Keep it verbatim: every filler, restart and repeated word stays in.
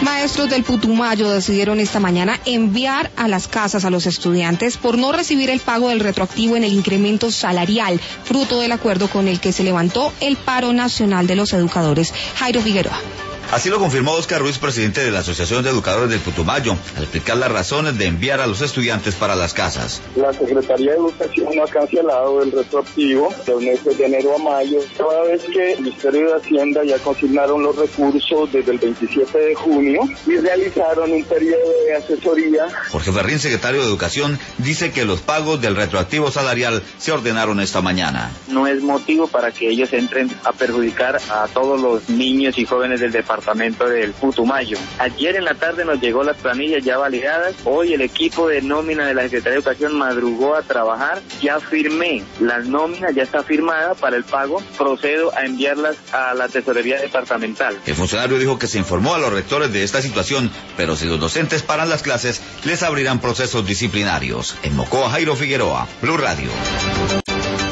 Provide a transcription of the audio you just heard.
Maestros del Putumayo decidieron esta mañana enviar a las casas a los estudiantes por no recibir el pago del retroactivo en el incremento salarial, fruto del acuerdo con el que se levantó el paro nacional de los educadores. Jairo Figueroa. Así lo confirmó Oscar Ruiz, presidente de la Asociación de Educadores del Putumayo, al explicar las razones de enviar a los estudiantes para las casas. La Secretaría de Educación no ha cancelado el retroactivo de los meses de enero a mayo, toda vez que el Ministerio de Hacienda ya consignaron los recursos desde el veintisiete de junio y realizaron un periodo de asesoría. Jorge Ferrín, secretario de Educación, dice que los pagos del retroactivo salarial se ordenaron esta mañana. No es motivo para que ellos entren a perjudicar a todos los niños y jóvenes del departamento del Putumayo. Ayer en la tarde nos llegó las planillas ya validadas. Hoy el equipo de nómina de la Secretaría de Educación madrugó a trabajar. Ya firmé las nóminas, ya está firmada para el pago. Procedo a enviarlas a la tesorería departamental. El funcionario dijo que se informó a los rectores de esta situación, pero si los docentes paran las clases, les abrirán procesos disciplinarios. En Mocoa, Jairo Figueroa, Blue Radio.